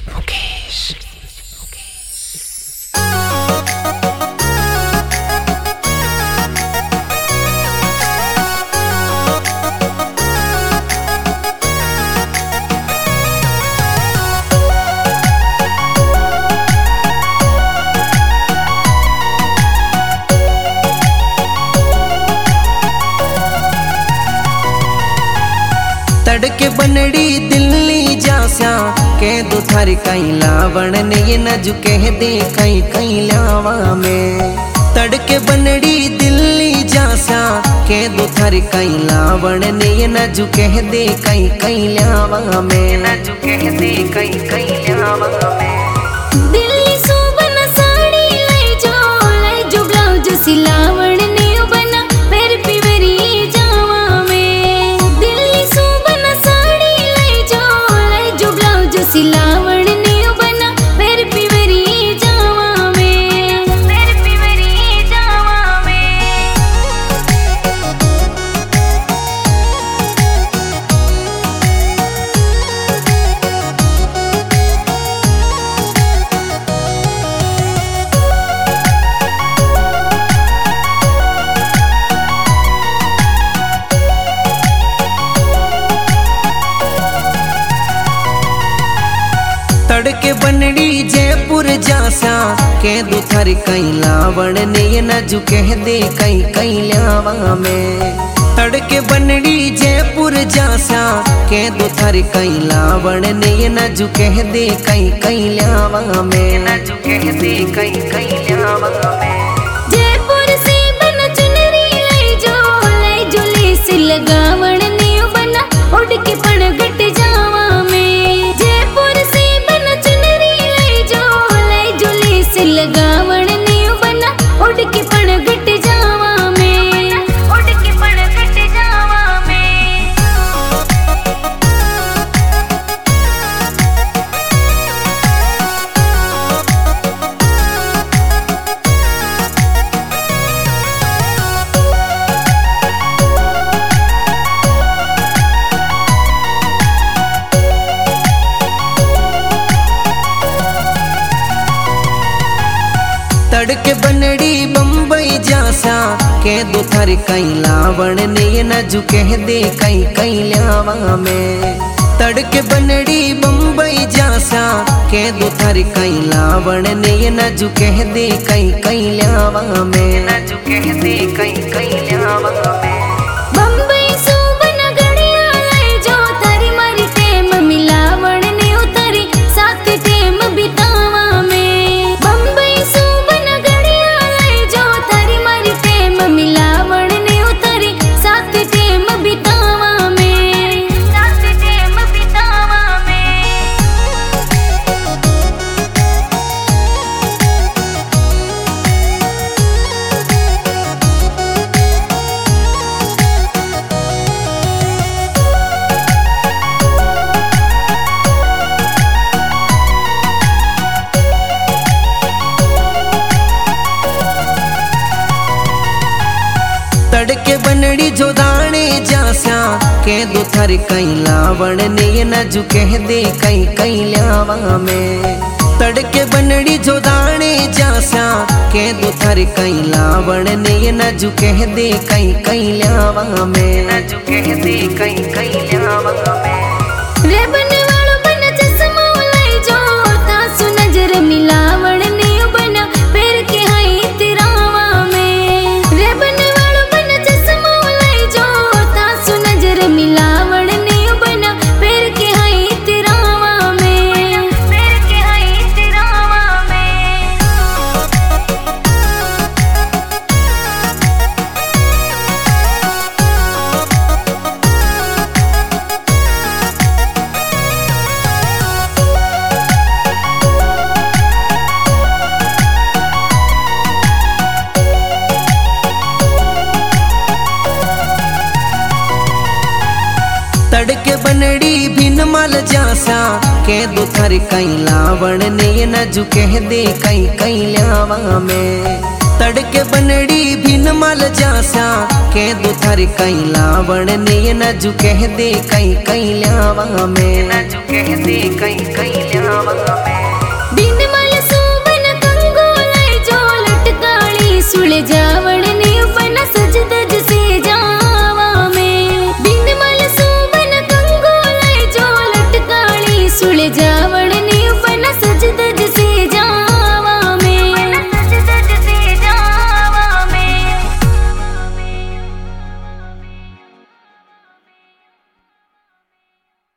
मुकेश। तड़के बनड़ी दिल्ली जास्या के दो थारी कई लावण ने ये न झुके दे कई कई लावा में। तड़के बनड़ी दिल्ली जास्या के दो थारी कई लावण ने ये न झुके दे कई कई लावा में, न झुके दे कई कई लावा में। दिल्ली सुबन साड़ी ले जो ब्लाउज सिलावण ने बना पैर पिवरी जावा में। दिल्ली सुबन साड़ी ले जो ब्लाउज सिलावण ने बना पैर पिवरी जावा में, पैर पिवरी जावा में। तड़के बनड़ी जयपुर जास्या के दो थारी कई लावण ने ये न झुके दे कई कई लावा में। तड़के बनड़ी जयपुर जास्या के दो थारी कई लावण ने ये न झुके दे कई कई लावा में, न झुके दे कई कई लावा में। जयपुर से बन चुनरी ले जो लेस लगावण ने बना उड़ के पण घट जावा में। जयपुर से बन चुनरी ले जो लेस लगावण ने बना उड़ के पण घट जावा में, उड़ के पण घट जावा में। तड़के बनड़ी बम्बई जास्या के दो थारी कई लावण ने ये न झुके दे कई कई लावा में। तड़के बनड़ी बम्बई जास्या के दो थारी कई लावण ने ये न झुके दे कई कई लावा में, न झुके दे कई कई लावा में। बम्बई सुबन गड़िया ले जो थारी मारी टेम मिलावण ने उतारी साथ टेम बितावा में। बम्बई सुबन गड़िया ले जो थारी मारी टेम मिलावण ने उतारी साथ टेम बितावा में, साथ टेम बितावा में। तड़के बनड़ी जो दाने जास्या के दो थारी कई लावण ने ये न झुके दे कई कई लावा में। तड़के बनड़ी जो दाने जास्या के दो थारी कई लावण ने ये न झुके दे कई कई लावा में, न झुके दे कई कई लावा में। रे बने वालो बन चश्मा ले जो तासु नजर मिलावण ने बना पैर के हाई तिरावा में। रे बने वालो बन चश्मा ले जो तासु नजर मिलावण ने बना पैर के हाई तिरावा में, पैर के हाई तिरावा में। तड़के बनड़ी भिन मल जास्या के दो थारी कई लावण ने ये न झुके दे कई कई लावा में। तड़के बनड़ी भिन मल जास्या के दो थारी कई लावण ने ये न झुके दे कई कई लावा में, न झुके दे कई कई लावा दुनियावा में।